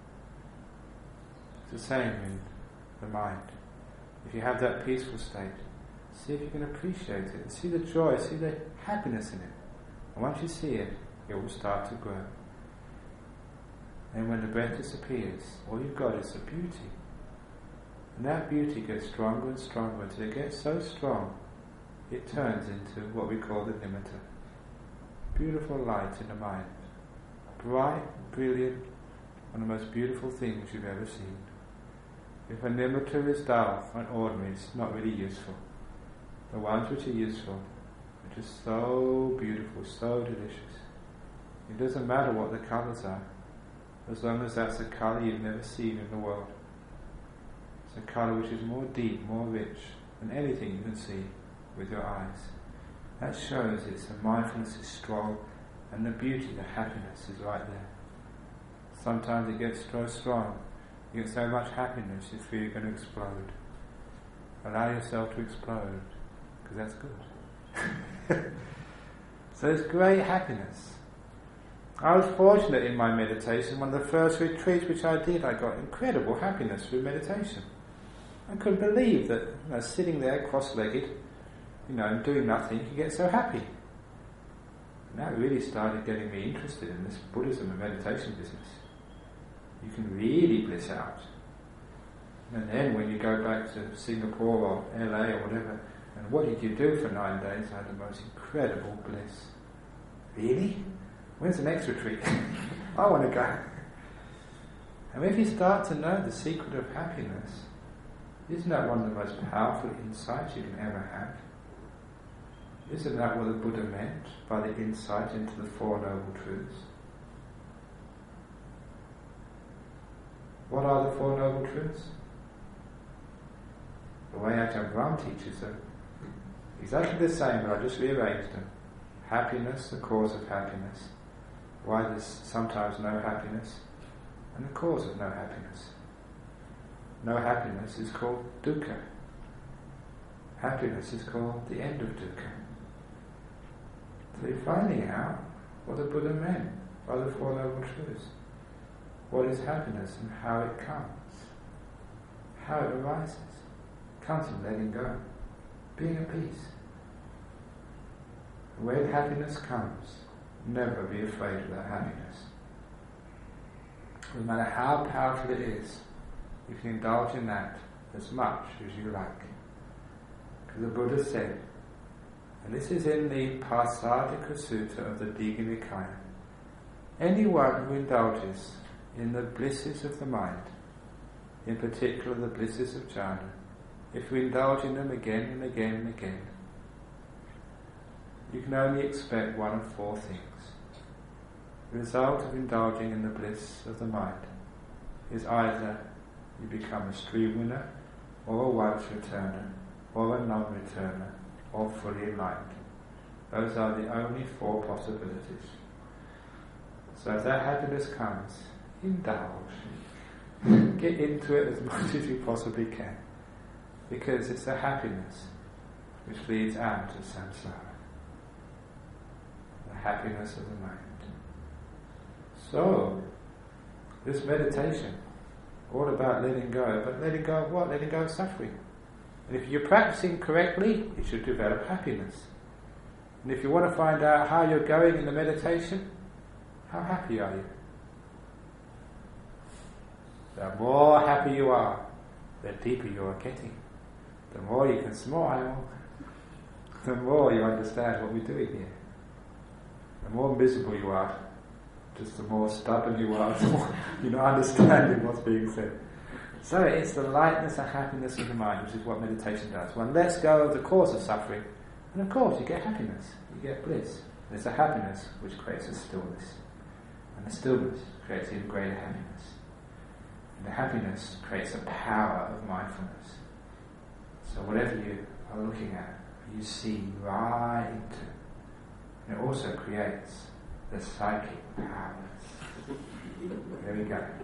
It's the same in the mind. If you have that peaceful state, see if you can appreciate it, and see the joy, see the happiness in it. And once you see it, it will start to grow. And when the breath disappears, all you've got is the beauty. And that beauty gets stronger and stronger until it gets so strong, it turns into what we call the nimitta. Beautiful light in the mind. Bright, brilliant, one of the most beautiful things you've ever seen. If a nimitta is dull and ordinary, it's not really useful. The ones which are useful are just so beautiful, so delicious. It doesn't matter what the colours are, as long as that's a colour you've never seen in the world. It's a colour which is more deep, more rich than anything you can see with your eyes. That shows it's the mindfulness is strong and the beauty, the happiness is right there. Sometimes it gets so strong, you get so much happiness you feel you're going to explode. Allow yourself to explode, because that's good. So there's great happiness. I was fortunate in my meditation. One of the first retreats which I did, I got incredible happiness through meditation. I couldn't believe that, you know, sitting there cross-legged, you know, and doing nothing, you can get so happy. And that really started getting me interested in this Buddhism and meditation business. You can really bliss out. And then when you go back to Singapore or L A or whatever, and what did you do for nine days? I had the most incredible bliss. Really? When's the next retreat? I want to go. And if you start to know the secret of happiness, isn't that one of the most powerful insights you can ever have? Isn't that what the Buddha meant by the insight into the Four Noble Truths? What are the Four Noble Truths? The way Ajahn Brahm teaches them, exactly the same, but I just rearranged them. Happiness, the cause of happiness. Why there's sometimes no happiness, and the cause of no happiness. No happiness is called dukkha. Happiness is called the end of dukkha. So you're finding out what the Buddha meant by the Four Noble Truths. What is happiness and how it comes. How it arises. It comes from letting go. Being at peace. When happiness comes, never be afraid of that happiness. No matter how powerful it is, you can indulge in that as much as you like. Because the Buddha said, and this is in the Pasadika Sutta of the Digha Nikaya, anyone who indulges in the blisses of the mind, in particular the blisses of jhana, if we indulge in them again and again and again, you can only expect one of four things. The result of indulging in the bliss of the mind is either you become a stream winner, or a once returner, or a non-returner, or fully enlightened. Those are the only four possibilities. So if that happiness comes, indulge. Get into it as much as you possibly can. Because it's the happiness which leads out of samsara. The happiness of the mind. So, this meditation, all about letting go, but letting go of what? Letting go of suffering. And if you're practicing correctly, it should develop happiness. And if you want to find out how you're going in the meditation, how happy are you? The more happy you are, the deeper you are getting. The more you can smile, the more you understand what we're doing here. The more miserable you are, just the more stubborn you are, the more you're not understanding what's being said. So it's the lightness and happiness of the mind, which is what meditation does. One lets go of the cause of suffering, and of course you get happiness, you get bliss. There's a happiness which creates a stillness, and the stillness creates even greater happiness. And the happiness creates a power of mindfulness. So whatever you are looking at, you see right into. And it also creates the psychic powers. There we go.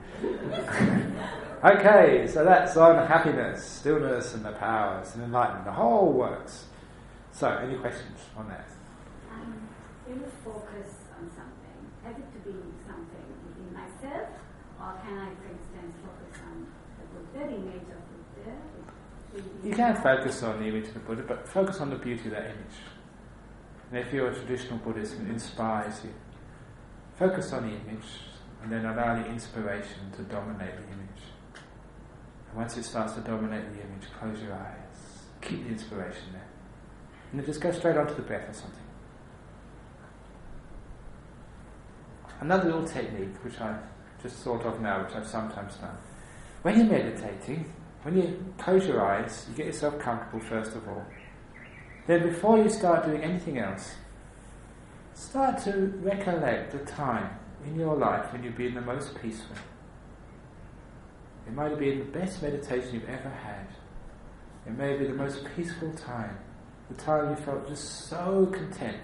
Okay, so that's on happiness, stillness and the powers and enlightenment. The whole works. So, any questions on that? Um, when you focus on something, has it to be something within myself, or can I, for instance, focus on the Buddha, the image of Buddha? You can focus on the image of the Buddha, but focus on the beauty of that image. And if you're a traditional Buddhist and it inspires you, focus on the image and then allow the inspiration to dominate the image. And once it starts to dominate the image, close your eyes, keep the inspiration there. And then just go straight onto the breath or something. Another little technique which I just thought of now, which I've sometimes done. When you're meditating, when you close your eyes, you get yourself comfortable first of all. Then before you start doing anything else, start to recollect the time in your life when you've been the most peaceful. It might have been the best meditation you've ever had. It may be the most peaceful time, the time you felt just so content.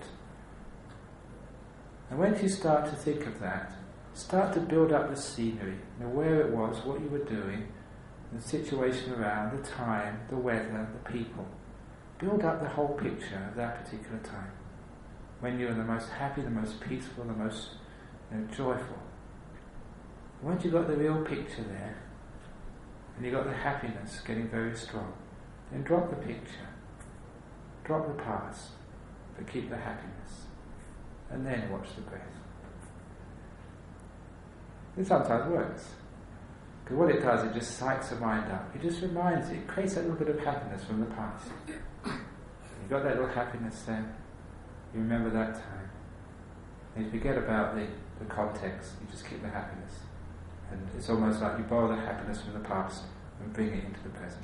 And once you start to think of that, start to build up the scenery, you know, where it was, what you were doing, the situation around, the time, the weather, the people. Build up the whole picture of that particular time. when you're the most happy, the most peaceful, the most you know, joyful. Once you've got the real picture there, and you've got the happiness getting very strong, then drop the picture, drop the past, but keep the happiness, and then watch the breath. It sometimes works. Because what it does, it just psychs the mind up. It just reminds you, it creates that little bit of happiness from the past. You've got that little happiness there, you remember that time. And you forget about the, the context, you just keep the happiness. And it's almost like you borrow the happiness from the past and bring it into the present.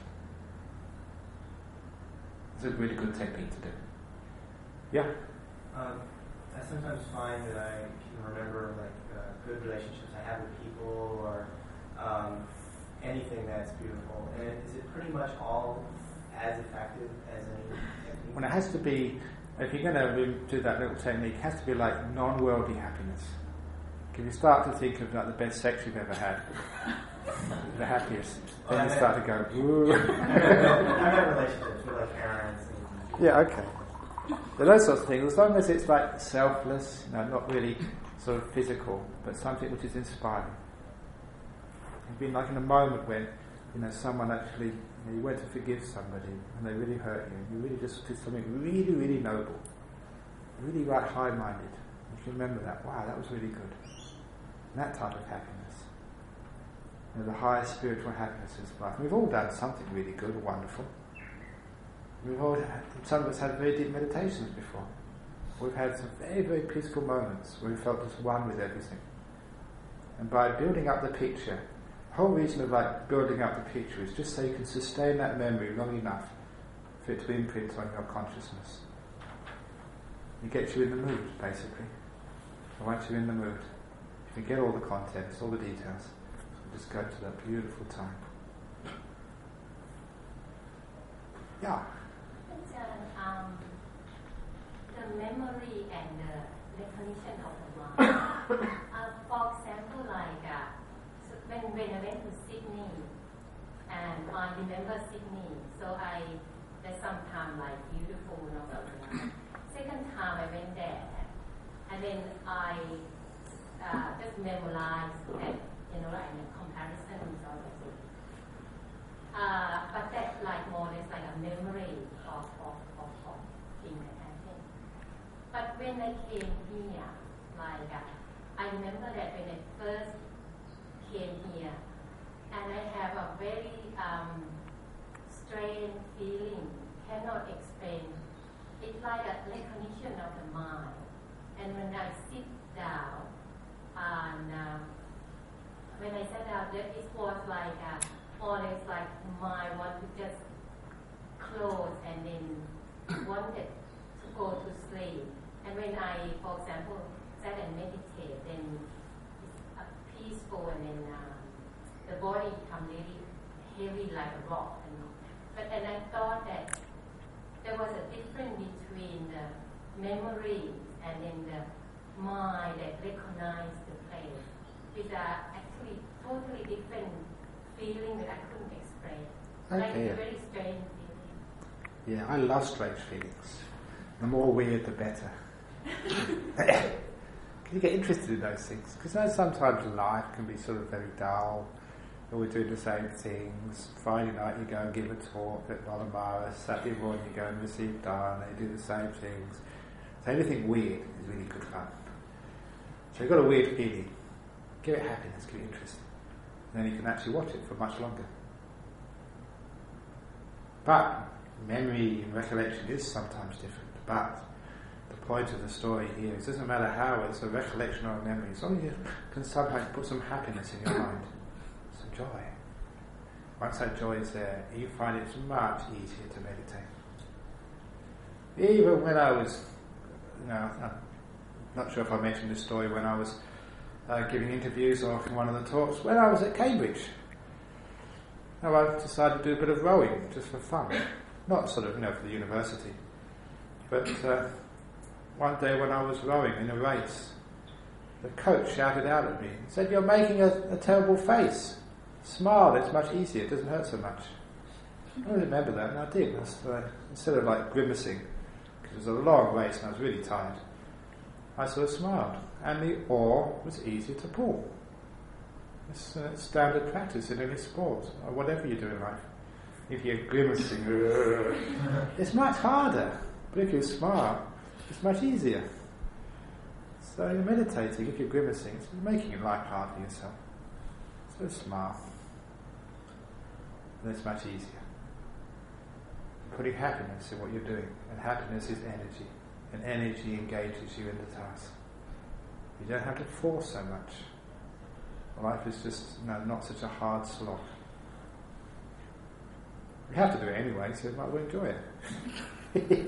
It's a really good technique to do. Yeah? Um, I sometimes find that I can remember like uh, good relationships I have with people or um, anything that's beautiful. And is it pretty much all as effective as any technique? Well, it has to be, if you're going to do that little technique, it has to be like non-worldly happiness. If you start to think of like the best sex you've ever had, the happiest, then well, you start to go, ooh. I've had relationships with like parents. And yeah, okay. So those sorts of things, as long as it's like selfless, you know, not really sort of physical, but something which is inspiring. You've been like in a moment when, you know, someone actually, you know, you went to forgive somebody and they really hurt you, and you really just did something really, really noble, really right high-minded. You can remember that. Wow, that was really good. And that type of happiness. You know, the highest spiritual happiness is life. We've all done something really good or wonderful. We've all had, some of us had very deep meditations before. We've had some very, very peaceful moments where we felt just one with everything. And by building up the picture, the whole reason of like building up the picture is just so you can sustain that memory long enough for it to imprint on your consciousness. It gets you in the mood, basically. And once you're in the mood, you forget all the contents, all the details, and just go to that beautiful time. Yeah. Um, the memory and the recognition of the mind. uh, for example, like uh, so when, when I went to Sydney, and I remember Sydney, so I there's some time like beautiful, you know, something. Second time I went there, and then I uh, just memorized that, you know, like the comparison and all that. Uh, but that's like more or less like a memory of, of, of, of things that happened. But when I came here, like uh, I remember that when I first came here, and I have a very um, strange feeling, cannot explain. It's like a recognition of the mind. And when I sit down, and uh, when I sat down, there it was like a always like my want to just close and then wanted to go to sleep. And when I, for example, sat and meditate, then it's uh, peaceful, and then um, the body become really heavy like a rock. And, but then I thought that there was a difference between the memory and then the mind that recognized the place, which are actually totally different feeling that I couldn't explain. Okay, like yeah. a very strange feeling. Yeah, I love strange feelings. The more weird, the better. You get interested in those things, because you know, sometimes life can be sort of very dull. Always doing the same things. Friday night you go and give a talk at Molamara. Saturday morning you go and receive dharma. You do the same things. So anything weird is really good fun. So you've got a weird feeling. Give it happiness, give it interest. And then you can actually watch it for much longer. But memory and recollection is sometimes different. But the point of the story here is it doesn't matter how it's a recollection or a memory, as long as you can somehow put some happiness in your mind, some joy. Once that joy is there, you find it's much easier to meditate. Even when I was, you know, I'm not sure if I mentioned this story when I was uh, giving interviews or in one of the talks, when I was at Cambridge. Now I decided to do a bit of rowing, just for fun. Not sort of, you know, for the university. But uh, one day when I was rowing in a race, the coach shouted out at me and said, "You're making a, a terrible face. Smile, it's much easier, it doesn't hurt so much." I remember that, and I did. I was, uh, instead of like grimacing, because it was a long race and I was really tired, I sort of smiled, and the oar was easy to pull. It's uh, standard practice in any sport, or whatever you do in life. If you're grimacing, it's much harder, but if you smile, it's much easier. So you're meditating, if you're grimacing, it's making life hard for yourself. So smile. And it's much easier. Putting happiness in what you're doing, and happiness is energy, and energy engages you in the task. You don't have to force so much. Life is just you know, not such a hard slog. You have to do it anyway, so you might well enjoy it.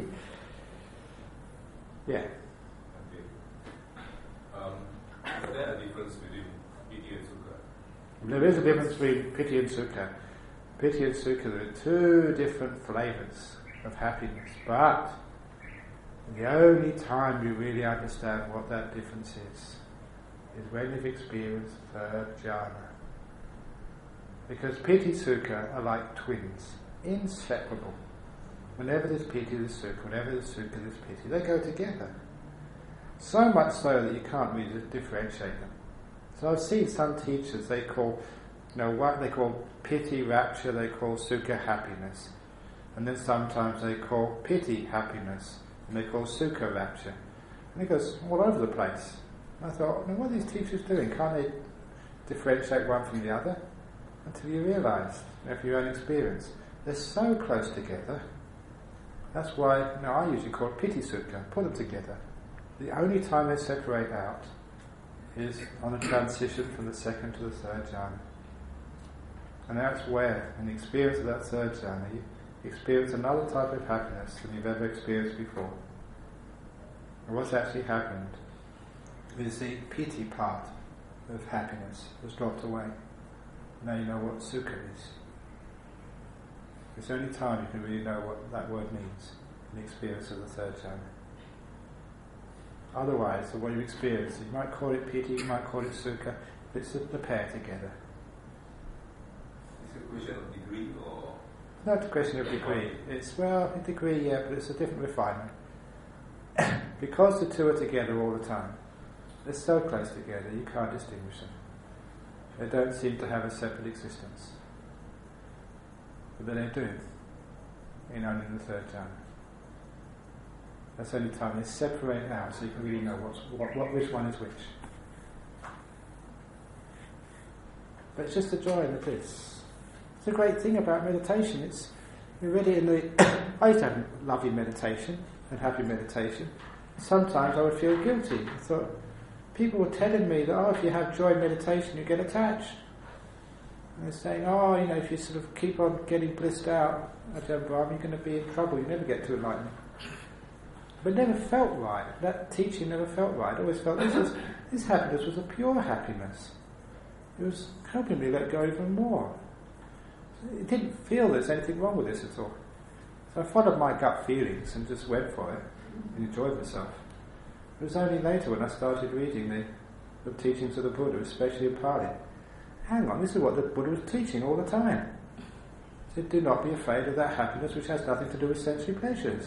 Yeah. Okay. Um, is there a difference between piti and sukha? There is a difference between piti and sukha. Piti and sukha, there are two different flavours of happiness, but the only time you really understand what that difference is is when you've experienced third jhana. Because piti sukha are like twins, inseparable. Whenever there's piti, there's sukha. Whenever there's sukha, there's piti. They go together. So much so that you can't really differentiate them. So I've seen some teachers, they call, you know, what they call piti rapture, they call sukha happiness. And then sometimes they call piti happiness, and they call sukha rapture. And it goes all over the place. I thought, now what are these teachers doing? Can't they differentiate one from the other? Until you realise, you know, from your own experience, they're so close together. That's why, you know, I usually call it piti sukha, put them together. The only time they separate out is on a transition from the second to the third jhana. And that's where, in the experience of that third jhana, you experience another type of happiness than you've ever experienced before. And what's actually happened is the piti part of happiness has dropped away. Now you know what sukha is. It's the only time you can really know what that word means in the experience of the third jhana. Otherwise, the way you experience it, you might call it piti, you might call it sukha, but it's the pair together. Is it a question of degree or? Not a question of degree. It's, well, a degree, yeah, but it's a different refinement. Because the two are together all the time, they're so close together, you can't distinguish them. They don't seem to have a separate existence. But they do, in only the third jhana. That's the only time they separate out, so you can really know what's, what, what, which one is which. But it's just the joy in the bliss. It's a great thing about meditation. It's we read it in the. I used to have lovely meditation and happy meditation. Sometimes I would feel guilty. I thought people were telling me that oh, if you have joy in meditation, you get attached. And they're saying, oh, you know, if you sort of keep on getting blissed out, Ajahn Brahm, you're going to be in trouble. You never get to enlightenment. But it never felt right. That teaching never felt right. I always felt this was this happiness was a pure happiness. It was helping me let go even more. It didn't feel there's anything wrong with this at all. So I followed my gut feelings and just went for it and enjoyed myself. It was only later when I started reading the, the teachings of the Buddha, especially in Pali. Hang on, this is what the Buddha was teaching all the time. He said, do not be afraid of that happiness which has nothing to do with sensory pleasures.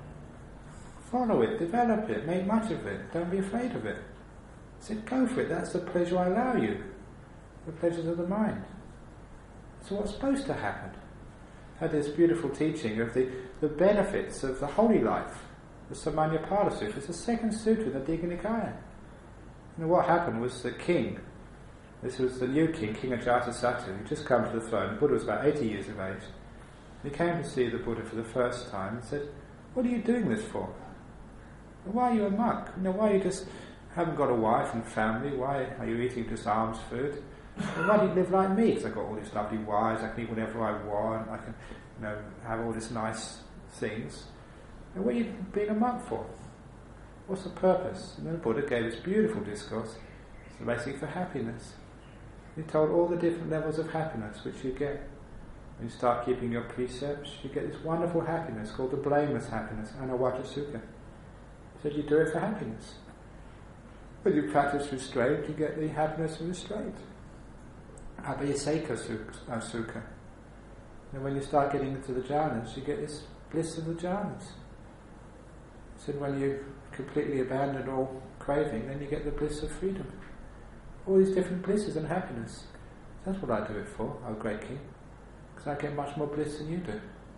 Follow it, develop it, make much of it, don't be afraid of it. He said, go for it, that's the pleasure I allow you. The pleasures of the mind. So what's supposed to happen? Had this beautiful teaching of the, the benefits of the holy life, the Samanya-pada Sutta. It's the second sutta in the Digha Nikaya. And what happened was the king, this was the new king, King Ajatasattu, who just come to the throne. The Buddha was about eighty years of age. He came to see the Buddha for the first time and said, what are you doing this for? Why are you a monk? You know, why you just haven't got a wife and family? Why are you eating just alms food? Well, why do you live like me? Because I've got all these lovely wives, I can eat whatever I want, I can, you know, have all these nice things. And what are you being a monk for? What's the purpose? And then the Buddha gave this beautiful discourse. It's basically for happiness. He told all the different levels of happiness which you get. When you start keeping your precepts, you get this wonderful happiness called the blameless happiness, Anawata Sukha. He said you do it for happiness. When you practice restraint, you get the happiness of restraint. Abhayaseka Sukha. And when you start getting into the jhanas, you get this bliss of the jhanas. So when you completely abandon all craving, then you get the bliss of freedom. All these different blisses and happiness. That's what I do it for, oh great King. Because I get much more bliss than you do.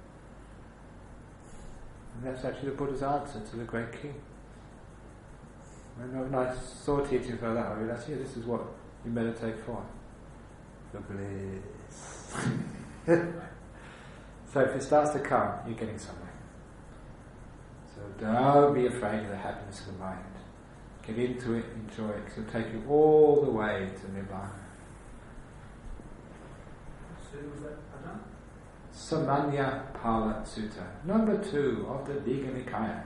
And that's actually the Buddha's answer to the great King. And when I saw teachings like that, I realised, yeah, this is what you meditate for. The bliss. So if it starts to come, you're getting somewhere. So don't be afraid of the happiness of the mind. Get into it, enjoy it, because it'll take you all the way to Nibbana. So was that Ajahn? Samanya Pala Sutta, number two of the Digha Nikaya.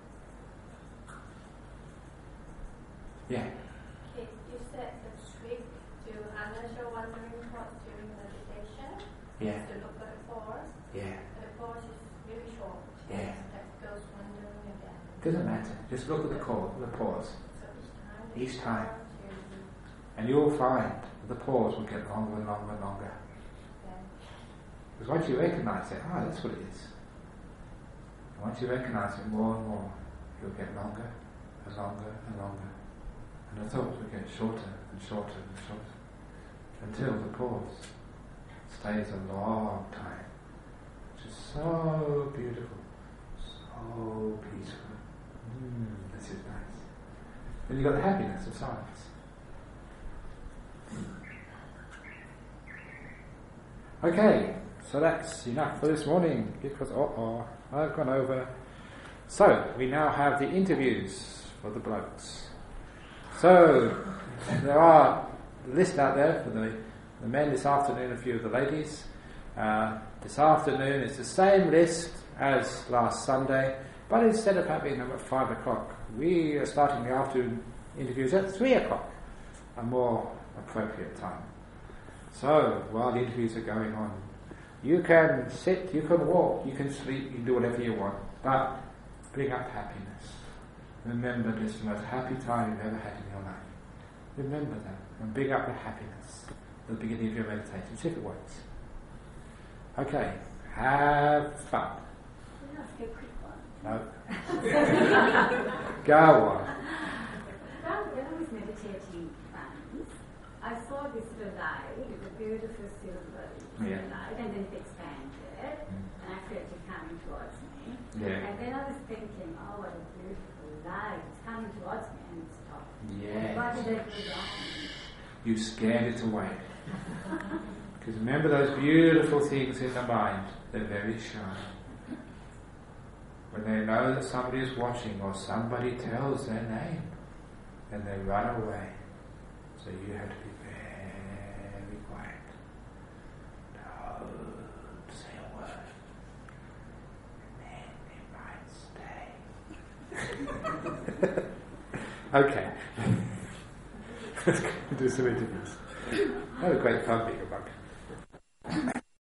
Yeah. Okay, you said the trick to unusual wandering thoughts during meditation Yeah. is to look at the pause. Yeah. The pause is really short. Yeah. That goes wandering again. Doesn't matter. Just look at the call, the pause. So each time. Each time. You, And you'll find that the pause will get longer and longer and longer. yeah. Because once you recognise it, ah, that's what it is. And once you recognise it more and more, it'll get longer and longer and longer. And the thoughts will get shorter and shorter and shorter. Until the pause stays a long time. Which is so beautiful. So peaceful. Mm, this is nice. Then you've got the happiness of silence. Okay, so that's enough for this morning because uh-oh, I've gone over. So, we now have the interviews for the blokes. So, there are a list out there for the, the men this afternoon, a few of the ladies. Uh, this afternoon is the same list as last Sunday, but instead of having them at five o'clock, we are starting the afternoon interviews at three o'clock, a more appropriate time. So, while the interviews are going on, you can sit, you can walk, you can sleep, you can do whatever you want, but bring up happiness. Remember this is the most happy time you've ever had in your life. Remember that, and bring up the happiness at the beginning of your meditation, see if it works. Okay, have fun. Can I ask you a quick one? No. Go on. Well, when I was meditating once, I saw this little light, it was a beautiful silver Yeah. light, and then it expanded, Mm. and I felt it coming towards me. Yeah. And then I was thinking, oh, what a beautiful light, it's coming towards me, and it stopped. Yes. Why did I do that? You scared it away. Because remember those beautiful things in the mind, they're very shy. When they know that somebody is watching or somebody tells their name, then they run away. So you have to be very quiet. Don't say a word. And then they might stay. Okay. Let's go do some interviews. Have a great fun being a monk.